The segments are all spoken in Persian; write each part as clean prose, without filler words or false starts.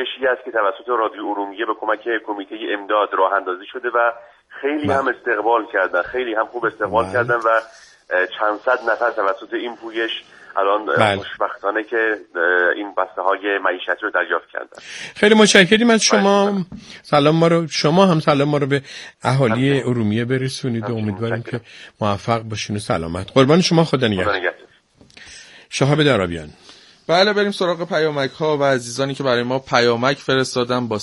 پژوهشی است که توسط رادیو ارومیه به کمک کمیته امداد راه اندازی شده و خیلی هم استقبال کردن، خیلی هم خوب استقبال کردن و چند صد نفر توسط این پویش الان خوشبختانه که این بسته های معیشتی رو دریافت کردن. خیلی متشکریم از شما. شما هم سلام ما رو به اهالی ارومیه برسونید و امیدواریم که موفق باشین و سلامت. قربان شما، خدا نگهدار. شهاب درابیان. بله، بریم سراغ پیامک ها و عزیزانی که برای ما پیامک فرستادن با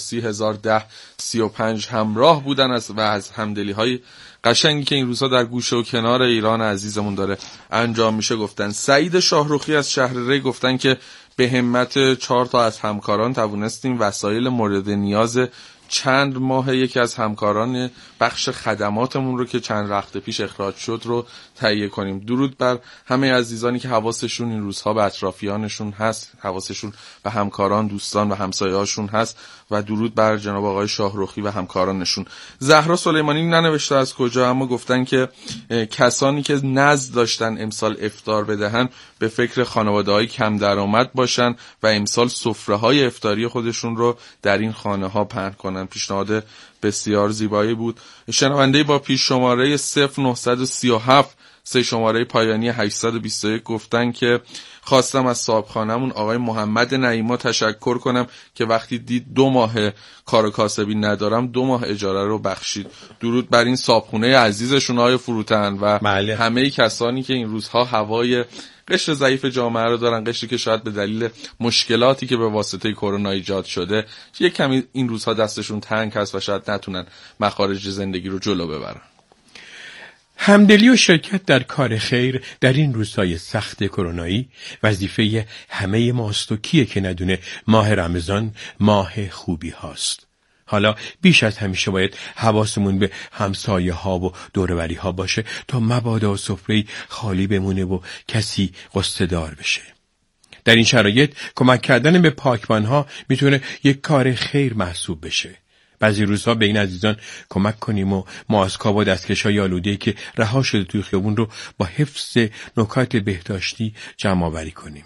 301035 همراه بودن از همدلی های قشنگی که این روزها در گوشه و کنار ایران عزیزمون داره انجام میشه. گفتن سعید شاهرخی از شهر ری گفتن که به همت 4 تا از همکاران توانستیم وسایل مورد نیاز چند ماه یکی از همکاران بخش خدماتمون رو که چند وقت پیش اخراج شد رو تهیه کنیم. درود بر همه عزیزانی که حواسشون این روزها به اطرافیانشون هست، حواسشون به همکاران، دوستان و همسایه‌هاشون هست و درود بر جناب آقای شاهرخی و همکارانشون. زهرا سلیمانی ننوشته از کجا، اما گفتن که کسانی که نذر داشتن امسال افطار بدهن به فکر خانواده‌های کم درآمد باشن و امسال سفره‌های افطاری خودشون رو در این خانه‌ها پهن کنن. پیشنهاد بسیار زیبایی بود. شنونده با پیش شماره 0937 سه شماره پایانی 821 گفتن که خواستم از صاحبخانه‌مون آقای محمد نعیما تشکر کنم که وقتی دید 2 ماه کار کاسبی ندارم 2 ماه اجاره رو بخشید. درود بر این صاحبخونه عزیزشون آقای فروتن و همه کسانی که این روزها هوای قشر ضعیف جامعه رو دارن، قشری که شاید به دلیل مشکلاتی که به واسطه کرونا ایجاد شده یک کمی این روزها دستشون تنگ هست و شاید نتونن مخارج زندگی رو جلو ببرن. همدلی و شرکت در کار خیر در این روزهای سخت کرونایی وظیفه همه ماست و کیه که ندونه ماه رمضان ماه خوبی هاست. حالا بیش از همیشه باید حواسمون به همسایه ها و دوروری ها باشه تا مبادا سفره‌ای خالی بمونه و کسی قصه دار بشه. در این شرایط کمک کردن به پاکبان ها میتونه یک کار خیر محسوب بشه. بعضی روزها به این عزیزان کمک کنیم و ماسک‌ها و دستکش‌های آلوده‌ای که رها شده توی خیابون رو با حفظ نکات بهداشتی جمع آوری کنیم.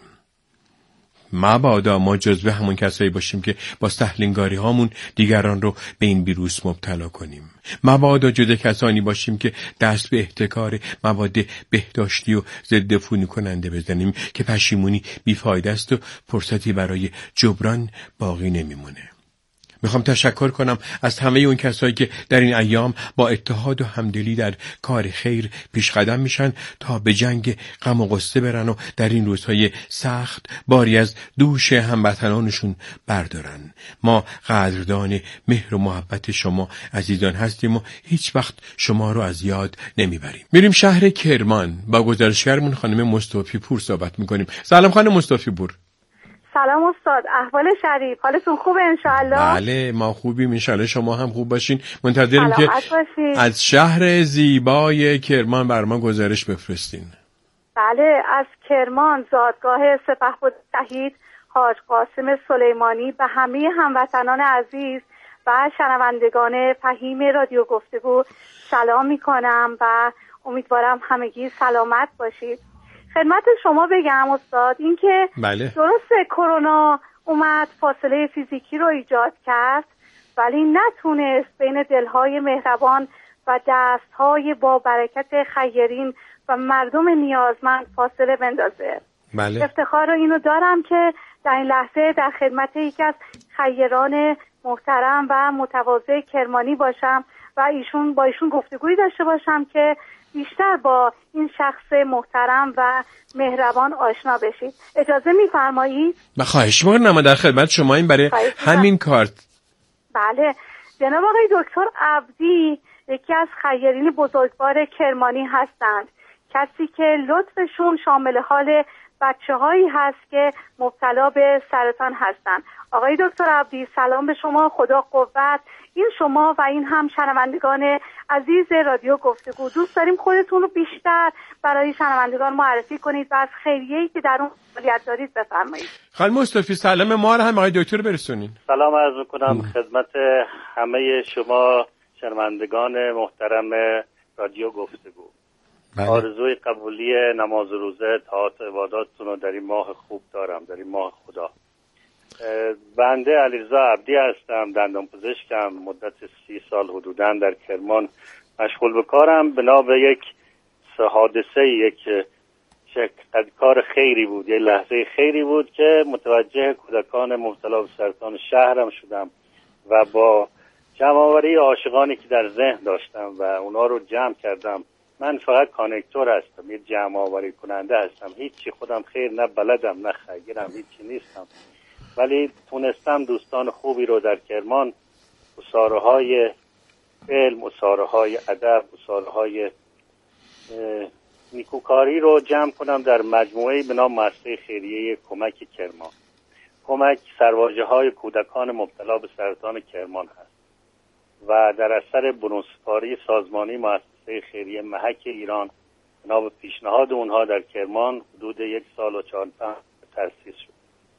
مبادا ما جزو همون کسایی باشیم که با سهلنگاری هامون دیگران رو به این ویروس مبتلا کنیم. مبادا جزو کسانی باشیم که دست به احتکار مواد بهداشتی و ضد عفونی کننده بزنیم که پشیمونی بیفایده است و فرصتی برای جبران باقی نمیمونه. میخوام تشکر کنم از همه اون کسایی که در این ایام با اتحاد و همدلی در کار خیر پیش قدم میشن تا به جنگ غم و غصه برن و در این روزهای سخت باری از دوش هموطنانشون بردارن. ما قدردان مهر و محبت شما عزیزان هستیم و هیچ وقت شما رو از یاد نمیبریم. میریم شهر کرمان با گزارشگرمون خانم مصطفی پور صحبت میکنیم. سلام خانم مصطفی پور. سلام استاد، احوال شریف، حالتون خوبه انشاءالله؟ بله ما خوبیم انشاءالله، شما هم خوب باشین. منتظریم که از شهر زیبای کرمان بر ما گزارش بفرستین. بله، از کرمان زادگاه سپهبد شهید حاج قاسم سلیمانی به همه هموطنان عزیز و شنوندگان فهیم رادیو گفتگو سلام میکنم و امیدوارم همگی سلامت باشید. خدمت شما بگم استاد این که درسته کرونا اومد فاصله فیزیکی رو ایجاد کرد ولی نتونست بین دلهای مهربان و دستهای با برکت خیرین و مردم نیازمند فاصله بندازه. افتخار اینو دارم که در این لحظه در خدمت یکی از خیران محترم و متواضع کرمانی باشم و با ایشون گفتگویی داشته باشم که بیشتر با این شخص محترم و مهربان آشنا بشید. اجازه می‌فرمایید؟ خواهش می‌کنم، در خدمت شما این برای همین کار. بله، جناب آقای دکتر عبدی یکی از خیرین بزرگوار کرمانی هستند، کسی که لطفشون شامل حال بچه‌هایی هست که مبتلا به سرطان هستند. آقای دکتر عبدی سلام به شما، خدا قوت. این شما و این هم شنوندگان عزیز رادیو گفتگو، دوست داریم خودتون رو بیشتر برای شنوندگان معرفی کنید و از خیریه‌ای که در اون فعالیت دارید بفرمایید. خانم مصطفی سلام ما رو هم آقای دکتر برسونید. سلام عرض می‌کنم خدمت همه شما شنوندگان محترم رادیو گفتگو. آرزوی قبولی نماز و روزه، طاعات و عباداتتون رو در این ماه خوب دارم، در این ماه خدا. بنده علیرضا عبدی هستم، دندان پزشکم، مدت 30 سال حدوداً در کرمان مشغول به کارم. بنا به یک حادثه، یک کار خیری بود، یک لحظه خیری بود که متوجه کودکان مبتلا به سرطان شهرم شدم و با جمع‌آوری عاشقانی که در ذهن داشتم و اونا رو جمع کردم. من فقط کانکتور هستم، یه جمع‌آوری کننده هستم، هیچی خودم خیر نه بلدم نه خیرم، هیچی نیستم، ولی تونستم دوستان خوبی رو در کرمان، اساره‌های علم، اساره‌های ادب، اساره‌های نیکوکاری رو جمع کنم در مجموعه‌ای به نام مؤسسه خیریه کمک کرمان. کمک سرواژه‌های کودکان مبتلا به سرطان کرمان هست و در اثر برونسپاری سازمانی مؤسسه خیریه محک ایران بنا به پیشنهاد اونها در کرمان حدود 1 سال و 4 ماه تأسیس شد.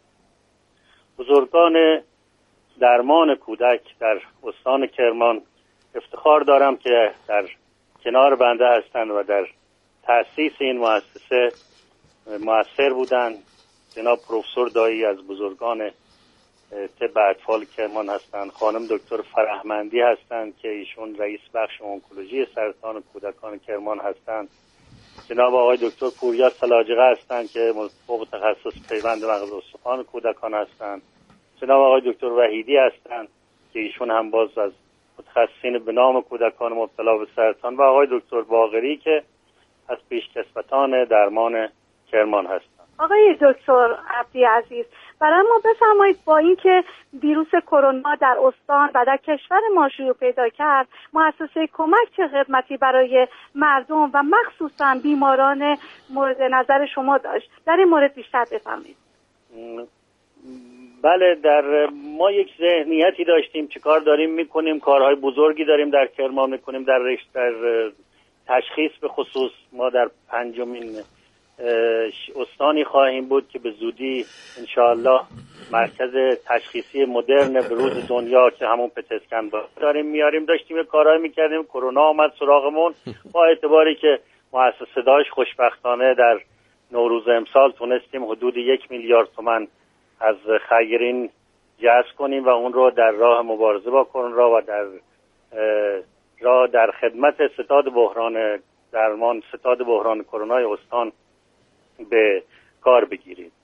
بزرگان درمان کودک در استان کرمان افتخار دارم که در کنار بنده هستند و در تأسیس این مؤسسه مؤثر بودند. جناب پروفسور دایی از بزرگان طب اطفال کرمان هستند، خانم دکتر فرهمندی هستند که ایشون رئیس بخش اونکولوژی سرطان کودکان کرمان هستند، جناب آقای دکتر پوریا سلاجقه هستند که فوق تخصص پیوند مغز استخوان کودکان هستند، جناب آقای دکتر وحیدی هستند که ایشون هم باز از متخصصین به نام کودکان مبتلا به سرطان و آقای دکتر باقری که از پیشکسوتان درمان کرمان هستند. آقای دکتر عبدی عزیز، برای ما بفرمایید با اینکه ویروس کرونا در استان و در کشور ما شیوع پیدا کرد، مؤسسه کمک چه خدمتی برای مردم و مخصوصا بیماران مورد نظر شما داشت؟ در این مورد بیشتر بفرمایید. بله، در ما یک ذهنیتی داشتیم چیکار داریم میکنیم، کارهای بزرگی داریم در کرمان میکنیم در تشخیص. به خصوص ما در 5مین استانی خواهیم بود که به زودی انشاءالله مرکز تشخیصی مدرن بروز دنیا که همون پتسکن داریم میاریم. داشتیم یه کارهای میکردیم، کرونا آمد سراغمون. با اعتباری که مؤسسه داشت، خوشبختانه در نوروز امسال تونستیم حدود 1 میلیارد تومان از خیرین جذب کنیم و اون رو در راه مبارزه با کرونا و در خدمت ستاد بحران درمان، ستاد بحران کرونای استان به کار بگیریم.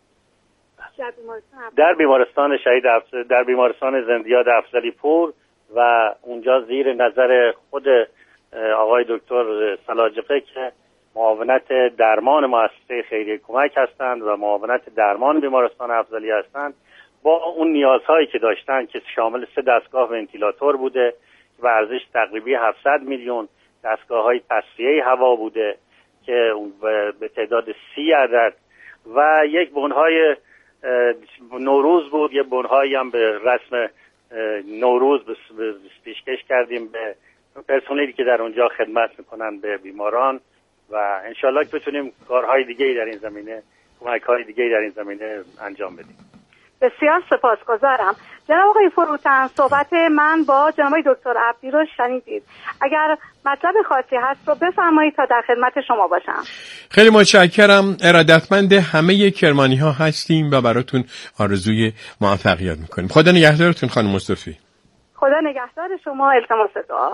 در بیمارستان در بیمارستان زندیاد افضلی پور و اونجا زیر نظر خود آقای دکتر سلاجقه که معاونت درمان مؤسسه خیریه کمک هستند و معاونت درمان بیمارستان افضلی هستند، با اون نیازهایی که داشتن که شامل 3 دستگاه ونتیلاتور بوده و ارزش تقریبی 700 میلیون، دستگاه‌های تصفیه هوا بوده که به تعداد 30 عدد و یک بنهای نوروز بود. یک بنهایی هم به رسم نوروز پیشکش کردیم به پرسنلی که در اونجا خدمت میکنن به بیماران و انشالله که بتونیم کارهای دیگه‌ای در این زمینه، کمک‌های دیگه‌ای در این زمینه انجام بدیم. بسیار سپاسگزارم. جناب آقای فروتن، صحبت من با جناب دکتر عبدی رو شنیدید. اگر مطلب خاصی هست رو بفرمایید تا در خدمت شما باشم. خیلی متشکرم. ارادتمند همه کرمانی ها هستیم و براتون آرزوی موفقیت میکنیم. خدا نگهدارتون خانم مصطفی. خدا نگهدار شما. التماس دعا.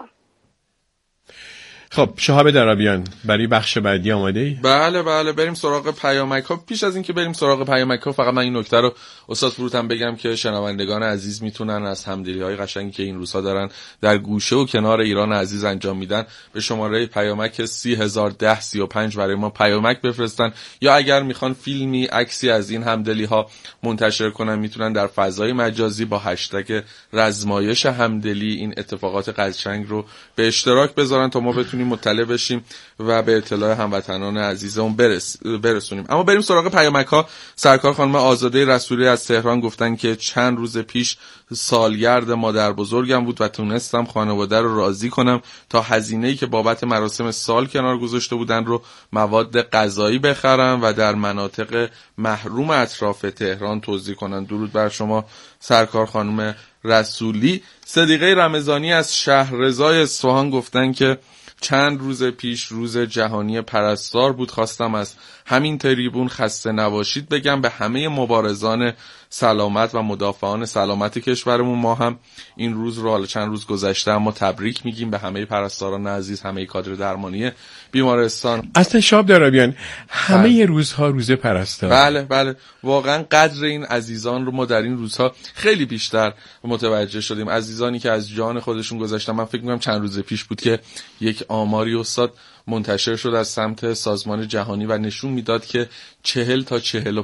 خب شهاب درابیان، برای بخش بعدی آماده ای؟ بله بریم سراغ پیامک ها. پیش از این که بریم سراغ پیامک ها، فقط من این نکته رو استاد فروتن بگم که شنوندگان عزیز میتونن از همدلی های قشنگی که این روزها دارن در گوشه و کنار ایران عزیز انجام میدن به شماره پیامک 301035 برای ما پیامک بفرستن، یا اگر میخوان فیلمی، عکسی از این همدلی ها منتشر کنن، میتونن در فضای مجازی با هشتگ رزمایش همدلی این اتفاقات قشنگ رو به اشتراک بذارن تا ما بتونیم مطلع بشیم و به اطلاع هموطنان عزیزمون برسونیم. اما بریم سراغ پیامک ها. سرکار خانم آزاده رسولی از تهران گفتن که چند روز پیش سالگرد مادر بزرگم بود و تونستم خانواده رو راضی کنم تا هزینه‌ای که بابت مراسم سال کنار گذاشته بودن رو مواد غذایی بخرم و در مناطق محروم اطراف تهران توزیع کنن. درود بر شما سرکار خانم رسولی. صدیقه رمضانی از شهررضای اصفهان گفتن که چند روز پیش روز جهانی پرستار بود. خواستم از همین تریبون خسته نباشید بگم به همه مبارزان سلامت و مدافعان سلامت کشورمون. ما هم این روز رو حالا چند روز گذشته اما تبریک میگیم به همه پرستاران عزیز، همه کادر درمانی بیمارستان. اصلا شاب درابیان همه روزها روز پرستار. بله واقعا قدر این عزیزان رو ما در این روزها خیلی بیشتر متوجه شدیم. عزیزانی که از جان خودشون گذاشتن. من فکر می‌کنم چند روز پیش بود که یک آماری استاد منتشر شد از سمت سازمان جهانی و نشون میداد که 40 تا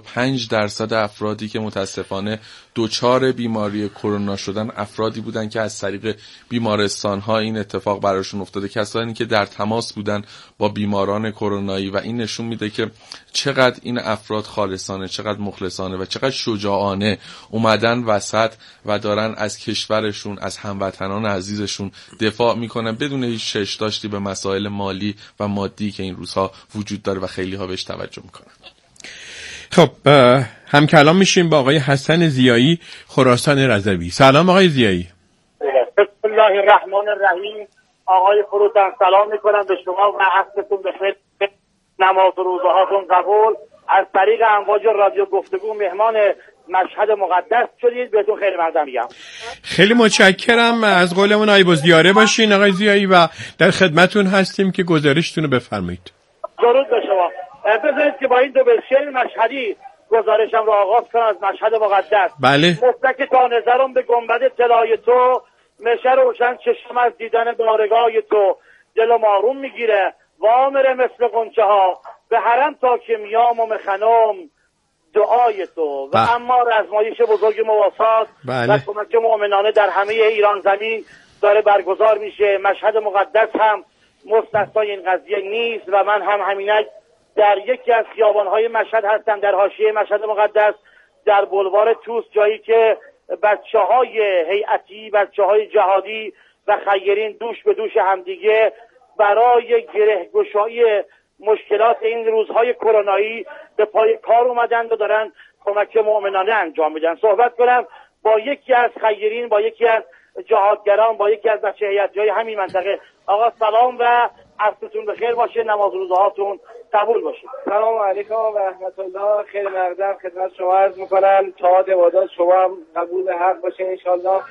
45% افرادی که متاسفانه دچار بیماری کرونا شدن افرادی بودن که از طریق بیمارستان‌ها این اتفاق براشون افتاده، کسانی که در تماس بودن با بیماران کرونایی. و این نشون میده که چقدر این افراد خالصانه، چقدر مخلصانه و چقدر شجاعانه اومدن وسط و دارن از کشورشون، از هموطنان عزیزشون دفاع میکنن بدون هیچ چش داشتی به مسائل مالی و مادی که این روزها وجود داره و خیلی ها بهش توجه میکنن. خب هم کلام میشیم با آقای حسن ضیایی، خراسان رضوی. سلام آقای ضیایی. بسم الله الرحمن الرحیم. آقای فروتن سلام میکنم به شما و عصرتون بخیر، نماز و روزهاتون قبول. از طریق امواج رادیو گفتگو مهمان مشهد مقدس شدید، بهتون خیلی مقدم میگم. خیلی متشکرم از قولمون آیب زیاره باشین آقای ضیایی و در خدمتون هستیم که گزارشتون رو بفرمایید. درود به شما. بذارید که با این دو بسیار مشهدی گزارشم رو آغاز کنم از مشهد مقدس. بله. مفتک تا نظرم به گنبد طلای تو، مشه روشن چشم از دیدن بارگاه تو، دلم آروم میگیره وامره مثل غنچه ها، به حرم تا که میام و مخنم دعای تو. و اما رزمایش بزرگ مواسات و کمک مؤمنانه در همه ایران زمین داره برگزار میشه. مشهد مقدس هم مستثنای این قضیه نیست و من هم همینک در یکی از خیابان‌های مشهد هستم، در حاشیه مشهد مقدس، در بلوار توس، جایی که بچه‌های هیئتی، بچه‌های جهادی و خیرین دوش به دوش همدیگه برای گره‌گشایی مشکلات این روزهای کرونایی به پای کار اومدن و دارن کمک مؤمنانه انجام میدن. صحبت کنم با یکی از خیرین، با یکی از جهادگران، با یکی از بچه هیئتی‌های همین منطقه. آقا سلام و عصرتون بخیر باشه، نماز روزهاتون قبول باشه. سلام علیکم و رحمت الله. خیلی مقدم خدمت شما عرض میکنم تا عبادات شما هم قبول حق باشه انشالله.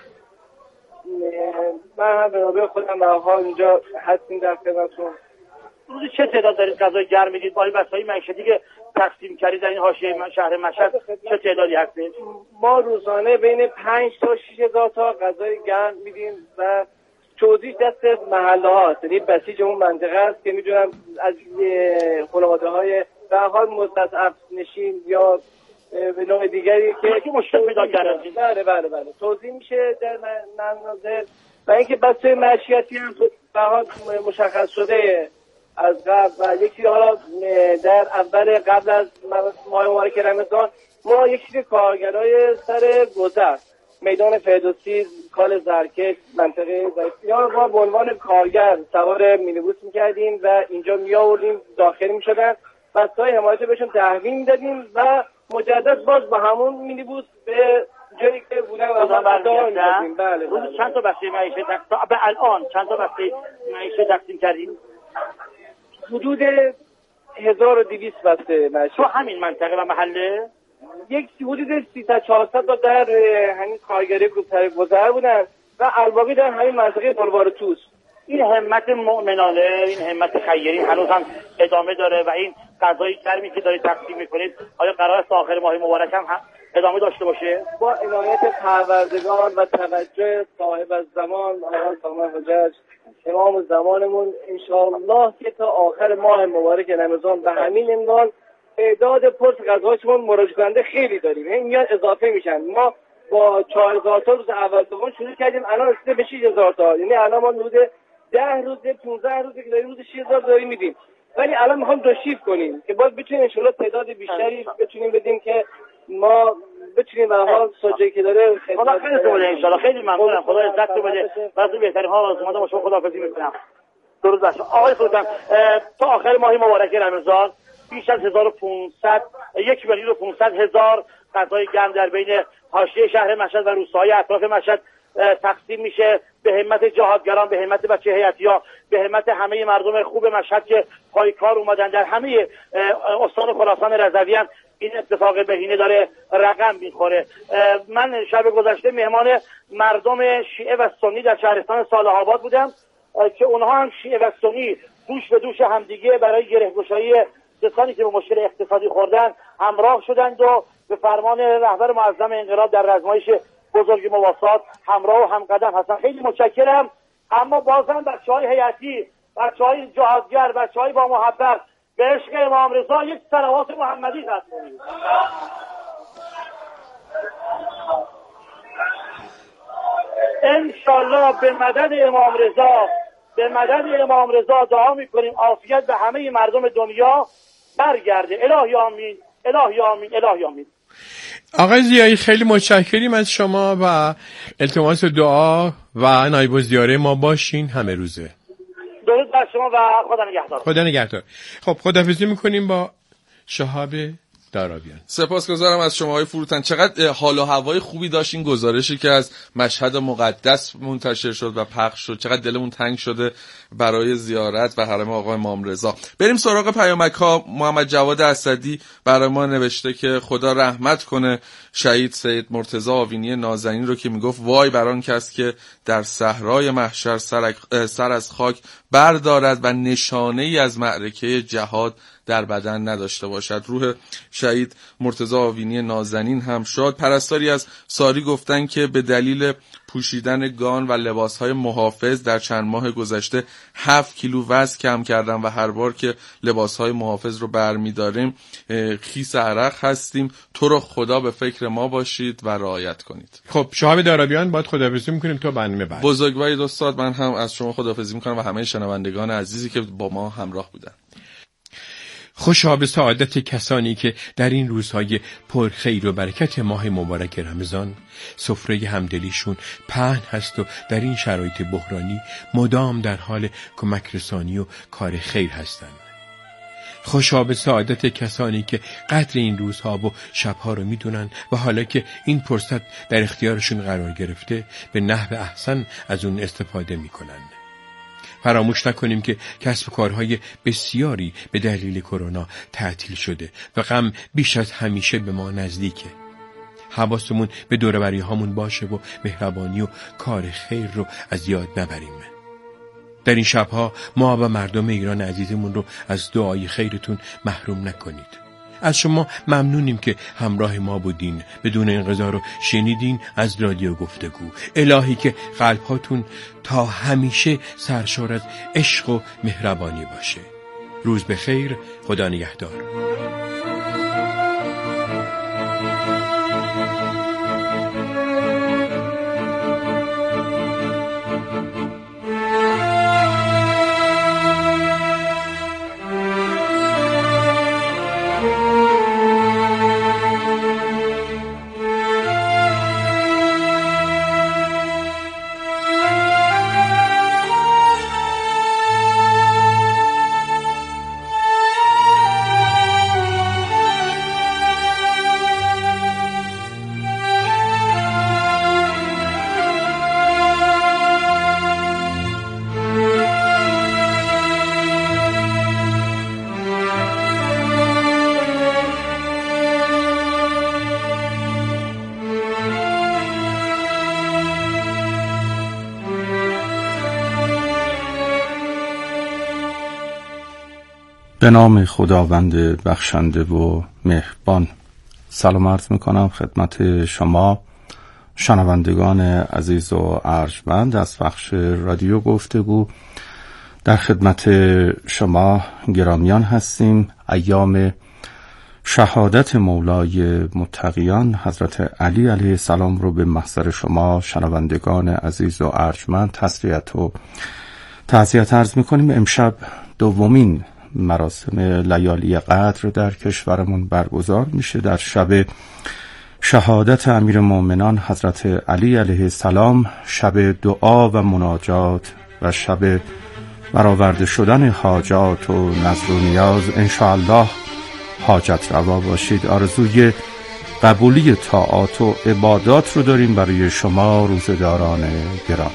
من هم به نوبه خودم برها اینجا هستیم در خدمتتون. روزی چه تعداد دارید غذای گرم میدید؟ با این وسایل معیشتی که تقسیم کردید در این حاشیه شهر مشهد چه تعدادی هستید؟ ما روزانه بین 5 تا 6 هزار تا غذای گرم میدیم و توزیع دست محله هاست، یعنی بسیج اون منطقه است که میدونم از خانواده های به حال مستضعف نشین یا به نوع دیگری که مشکل پیدا کردن. بله توزیع میشه در منازل و اینکه بسته معیشتی هم به حال مشخص شده از قبل و یکی حالا در اول قبل از ماه مبارک رمضان ما یکی کارگرای سر گذر میدان فردوسی، کال زرکش، منطقه زرکیان ما به عنوان کارگر سوار مینیبوس میکردیم و اینجا میآوردیم داخل میشدن، بسای حمایت بهشون تحویل میدادیم و مجدد باز با همون مینیبوس به جایی که بودن برمیگردیم. بله. روز چند تا بسته معیشت به الان چند تا بسته معیشت تقسیم کردیم؟ حدود 1200 بسته معیشت. تو همین منطقه و محله؟ یک حدود 300-400 تا در همین کارگری سر گذر بودن و الباقی در همین منطقه بلوار توس. این همت مؤمنانه، این همت خیرین هنوز هم ادامه داره و این غذای گرمی که دارید تقسیم میکنید آیا قرار است آخر ماه مبارک هم ادامه داشته باشه؟ با عنایت پروردگار و توجه صاحب الزمان آقا سامان حجج امام زمانمون انشاءالله که تا آخر ماه مبارک رمضان به همین عنوان تعداد پرس غذاهاشون مراجعه کننده خیلی داریم، این میاد اضافه میشن. ما با 4000 تا روز اول دوم شروع کردیم، الان رسیده به 6000 تا، یعنی الان ما حدود 10 روز 15 روز که داریم روز 6000 داریم میدیم، ولی الان میخوام دو شیفت کنیم که باز بتونیم ان شاءالله تعداد بیشتری بتونیم بدیم که ما بتونیم به حال سوجه که داره خدا خیرتون بده ان شاءالله. خیلی ممنونم، خدا عزت بده. واسه بهترین ها از اومدم با شما خداحافظی میکنم. درود بر شما آقای سلطان. تا آخر ماه مبارک رمضان بیش از 1500 1,500,000 غذای گرم در بین حاشیه شهر مشهد و روستاهای اطراف مشهد تقسیم میشه به همت جهادگران، به همت بچه هیئتی‌ها، به همت همه مردم خوب مشهد که پای کار اومدن. در همه استان خراسان رضوی هم این اتفاق بهینه داره رقم میخوره. من شب گذشته مهمان مردم شیعه و سنی در شهرستان صالح آباد بودم که اونها هم شیعه و سنی دوش به دوش همدیگه برای گره‌گشایی کسانی که به مشکل اقتصادی خوردن همراه شدند و به فرمان رهبر معظم انقلاب در رزمایش بزرگ مواسات همراه و همقدم هستن. خیلی متشکرم. اما بازم بچه‌های هیئتی، بچه‌های جهادگر، بچه‌های با محبت به عشق امام رضا یک صلوات محمدی ختم کنید. انشالله به مدد امام رضا، به مدد امام رضا دعا میکنیم عافیت به همه مردم دنیا برگرده. الهی آمین، الهی آمین، الهی آمین. آقای ضیایی خیلی متشکریم از شما و التماس دعا و نایب الزیاره ما باشین همه روزه. درود بر شما و خدا نگهدار. خدا نگهدار. خب خداحافظی میکنیم با شهاب دارابیان. سپاسگزارم از شما های فروتن. چقدر حال و هوای خوبی داشت این گزارشی که از مشهد مقدس منتشر شد و پخش شد. چقدر دلمون تنگ شده برای زیارت و حرم آقای امام رضا. بریم سراغ پیامک ها. محمد جواد اسدی برای ما نوشته که خدا رحمت کنه شهید سید مرتضی آوینی نازنین رو که میگفت وای بر آن کس که در صحرای محشر سر از خاک بردارد و نشانه ای از معرکه جهاد در بدن نداشته باشد. روح شهید مرتضی آوینی نازنین هم شاد. پرستاری از ساری گفتن که به دلیل پوشیدن گان و لباسهای محافظ در چند ماه گذشته 7 کیلو وزن کم کردم و هر بار که لباسهای محافظ رو برمی‌داریم خیس عرق هستیم. تو رو خدا به فکر ما باشید و رعایت کنید. خب شهاب دارابیان باید خداحافظی میکنیم تا برنامه بعد. بزرگوارید استاد، من هم از شما خداحافظی میکنم و همه شنوندگان عزیزی که با ما همراه بودن. خوشا به سعادت کسانی که در این روزهای پر خیر و برکت ماه مبارک رمضان سفره همدلیشون پهن هست و در این شرایط بحرانی مدام در حال کمک رسانی و کار خیر هستند. خوشا به سعادت کسانی که قدر این روزها و شبها رو میدونن و حالا که این فرصت در اختیارشون قرار گرفته به نحو احسن از اون استفاده میکنن. فراموش نکنیم که کسب و کارهای بسیاری به دلیل کرونا تعطیل شده و غم بیش از همیشه به ما نزدیکه. حواسمون به دور و بری هامون باشه و مهربانی و کار خیر رو از یاد نبریم. در این شبها ما و مردم ایران عزیزمون رو از دعای خیرتون محروم نکنید. از شما ممنونیم که همراه ما بودین، بدون انقضا رو شنیدین از رادیو گفتگو. الهی که قلبهاتون تا همیشه سرشار از عشق و مهربانی باشه. روز بخیر، خدا نگهدار. به نام خداوند بخشنده و مهربان. سلام عرض میکنم خدمت شما شنوندگان عزیز و ارجمند از بخش رادیو گفتگو. در خدمت شما گرامیان هستیم. ایام شهادت مولای متقیان حضرت علی علیه السلام رو به محضر شما شنوندگان عزیز و ارجمند تسلیت و تعزیت عرض میکنیم. امشب دومین مراسم لیالی قدر در کشورمون برگزار میشه. در شب شهادت امیرالمومنان حضرت علی علیه السلام، شب دعا و مناجات و شب برآورده شدن حاجات و نذر و نیاز. انشاءالله حاجت روا باشید. آرزوی قبولی طاعات و عبادات رو داریم برای شما روزداران گرامی.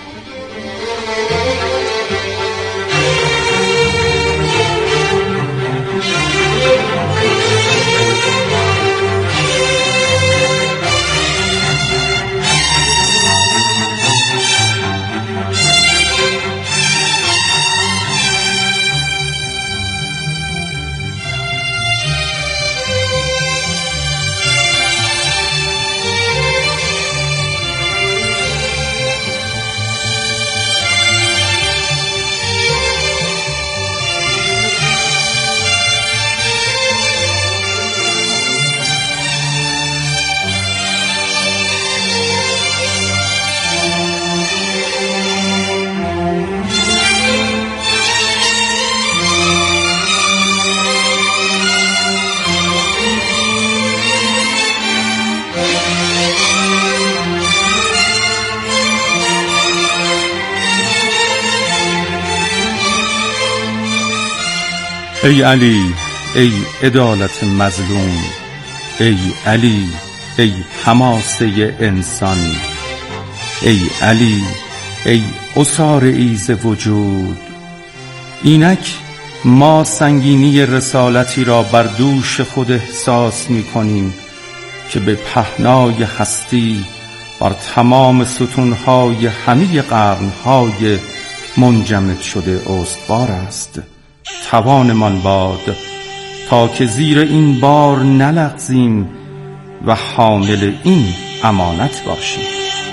ای علی، ای عدالت مظلوم، ای علی، ای حماسه انسان، ای علی، ای اسار ایز وجود. اینک ما سنگینی رسالتی را بر دوش خود احساس می کنیم که به پهنای هستی بر تمام ستونهای همه قرنهای منجمد شده استوار است. توانمان باد تا که زیر این بار نلغزیم و حامل این امانت باشیم.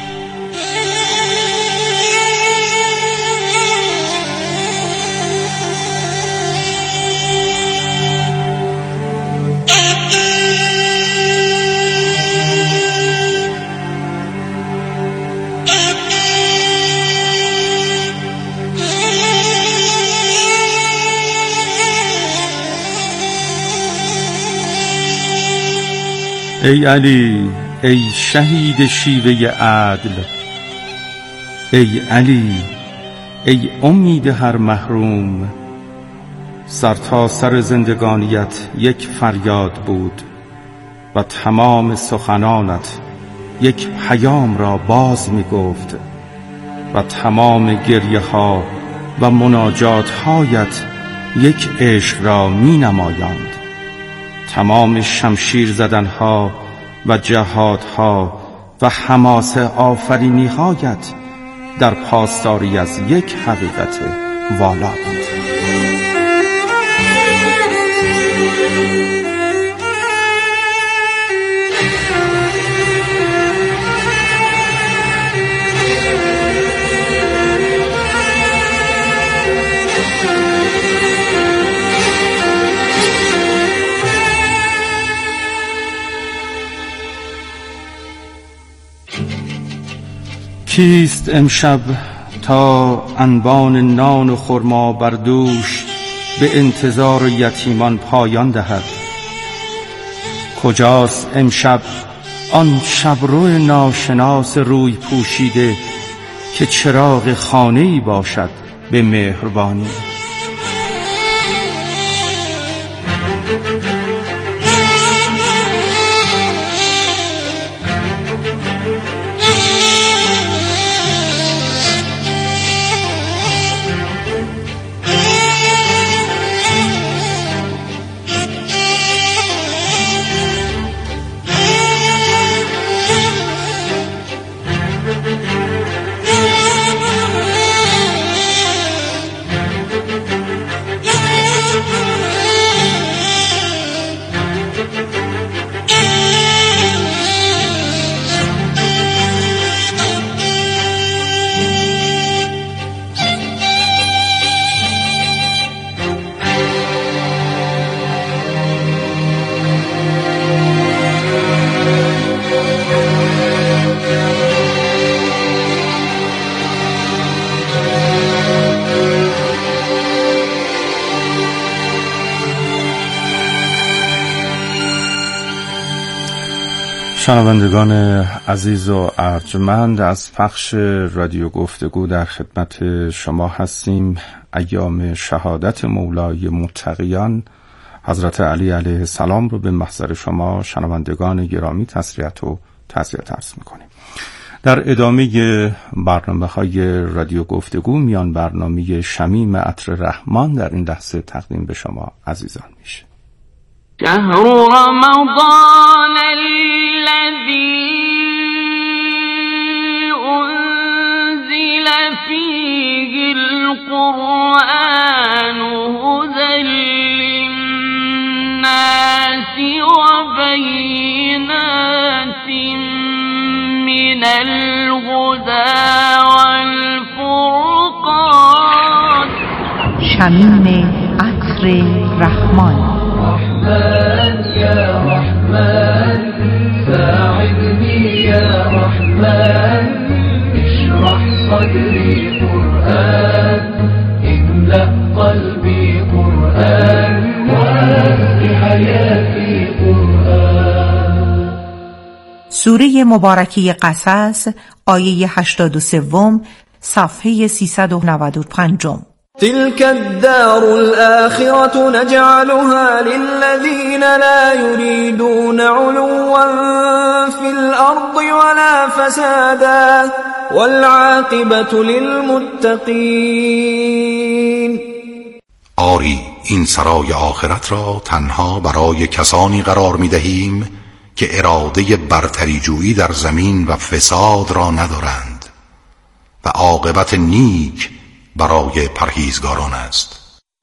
ای علی، ای شهید شیوه عدل، ای علی، ای امید هر محروم. سر تا سر زندگانیت یک فریاد بود و تمام سخنانت یک پیام را باز می گفت و تمام گریه ها و مناجات هایت یک عشق را می نمایاند. تمام شمشیر زدنها و جهادها و حماس آفرینی هایت در پاسداری از یک حقیقت والا بود. کیست امشب تا انبان نان و خرما بر دوش به انتظار یتیمان پایان دهد؟ کجاست امشب آن شبرو ناشناس روی پوشیده که چراغ خانه‌ای باشد به مهربانی؟ شنوندگان عزیز و ارجمند، از پخش رادیو گفتگو در خدمت شما هستیم. ایام شهادت مولای متقیان حضرت علی علیه السلام رو به محضر شما شنوندگان گرامی تسلیت و تعزیت عرض می‌کنیم. در ادامه برنامه‌های رادیو گفتگو میان برنامه شمیم عطر رحمان در این لحظه تقدیم به شما عزیزان میشه. شهر رمضان الذي أنزل فيه القرآن هدى للناس وبينات من الهدى والفرقان. شمیم عطر رحمان. رحمن يا رحمن ساعدني يا رحمن اشرح صدري قرآن املأ قلبي قرآن واسق حياتي قرآن. سوره مبارکه قصص آیه 83 صفحه 395. تلك الدار الآخرة نجعلها للذين لا يريدون علوا في الأرض ولا فسادا والعاقبة للمتقین. آری این سرای آخرت را تنها برای کسانی قرار می دهیم که اراده برتری جویی در زمین و فساد را ندارند و عاقبت نیک برای پرهیزگاران است.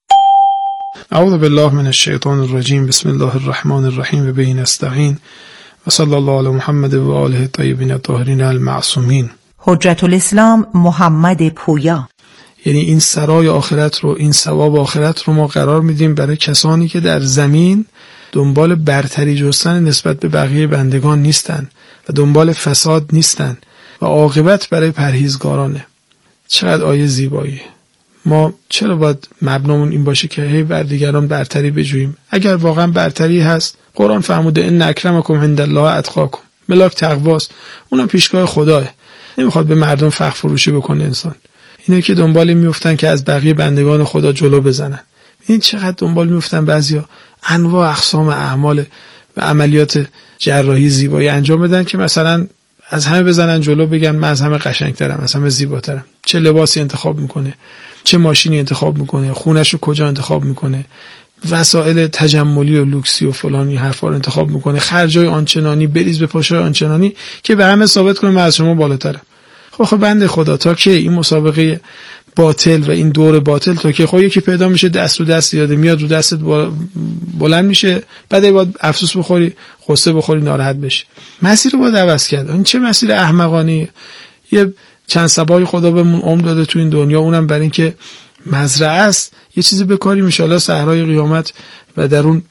اعوذ بالله من الشیطان الرجیم. بسم الله الرحمن الرحیم و به نستعین و صلی الله علی محمد و آله الطیبین الطاهرین المعصومین. حجت الاسلام محمد پویا. یعنی این سرای آخرت رو، این ثواب آخرت رو ما قرار میدیم برای کسانی که در زمین دنبال برتری جستن نسبت به بقیه بندگان نیستن و دنبال فساد نیستن و عاقبت برای پرهیزگارانه. چقدر آیه زیبایی. ما چرا باید مبنامون این باشه که هی بر دیگران برتری بجوییم؟ اگر واقعا برتری هست، قرآن فرموده ان اکرمکم عند الله اتقاکم. ملاک تقواست، اونم پیشگاه خداه. نمیخواد به مردم فخر فروشی بکنه انسان. اینا که دنبال میفتن که از بقیه بندگان خدا جلو بزنن. این چقدر دنبال میفتن بعضیا انواع اقسام اعمال و عملیات جراحی زیبایی انجام بدن که مثلا از همه بزنن جلو، بگن من از همه قشنگترم، از همه زیباترم. چه لباسی انتخاب میکنه، چه ماشینی انتخاب میکنه، خونش رو کجا انتخاب میکنه، وسایل تجملی و لوکسی و فلانی حرفا رو انتخاب میکنه، خرجای آنچنانی، بریز به پاشای آنچنانی که به همه ثابت کنه من از شما بالاترم. خب بنده خدا تا که این مسابقه باطل و این دور باطل تا که خب یکی پیدا میشه دست رو دست یاده میاد رو دستت بلند میشه، بعد باید افسوس بخوری، قصه بخوری، ناراحت بشی. مسیر رو باید عوض کرد. این چه مسیر احمقانه. یه چند صباحی خدا بهمون عمر داده تو این دنیا، اونم برای اینکه مزرعه است، یه چیزی بکاریم ان شاءالله صحرای قیامت و در اون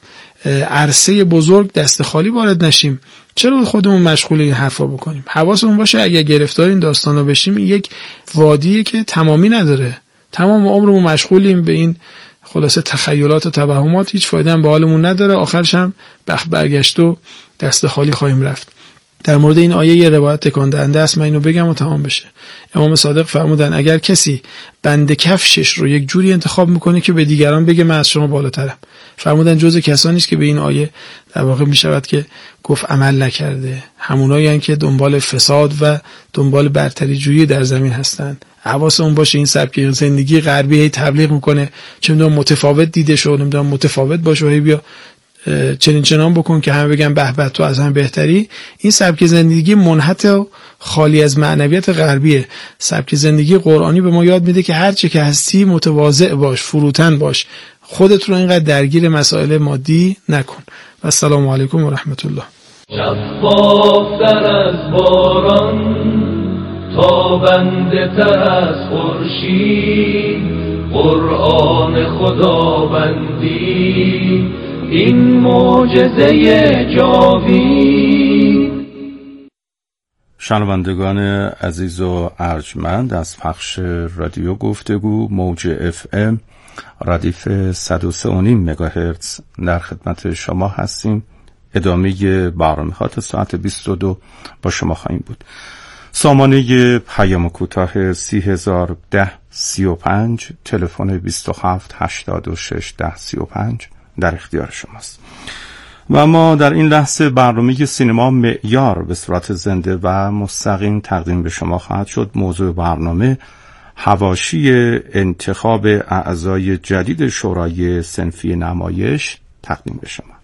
عرصه بزرگ دست خالی وارد نشیم. چرا خودمون مشغول این حرفا بکنیم؟ حواسمون باشه اگه گرفتار این داستانا بشیم، یک وادیه که تمامی نداره. تمام عمرمون مشغولیم به این خلاصه تخیلات و توهمات، هیچ فایده هم به حالمون نداره، آخرش هم بخت برگشت و دست خالی خواهیم رفت. در مورد این آیه یه روایت تکان دهنده است، من اینو بگم و تمام بشه. امام صادق فرمودن اگر کسی بند کفشش رو یک جوری انتخاب میکنه که به دیگران بگه من از شما بالاترم، فرمودن جزء کسانی است که به این آیه در واقع میشود که گفت عمل نکرده. همونایی هستند که دنبال فساد و دنبال برتری جویی در زمین هستند. حواسمون باشه این سبک زندگی غربی هی تبلیغ میکنه چه میدونم متفاوت دیده شو، نمیدونم متفاوت باشه، هی بیا چنین چنان بکن که همه بگن به به تو از هم بهتری. این سبک زندگی منحط و خالی از معنویت غربیه. سبک زندگی قرآنی به ما یاد میده که هر چه که هستی متواضع باش، فروتن باش، خودت رو اینقدر درگیر مسائل مادی نکن. و السلام علیکم و رحمت الله. شفافتر از باران، تابنده تر از خورشید، قرآن خداوندی این معجزه جاوید. شنوندگان عزیز و ارجمند، از پخش رادیو گفتگو موج FM ردیف 103.5 مگاهرتز در خدمت شما هستیم. ادامه برنامه‌ها تا ساعت 22 با شما خواهیم بود. سامانه پیام کوتاه 3010 35، تلفن 27 86 10 35 در اختیار شماست. و ما در این لحظه برنامه سینما معیار به صورت زنده و مستقیم تقدیم به شما خواهد شد. موضوع برنامه حواشی انتخاب اعضای جدید شورای صنفی نمایش تقدیم به شما.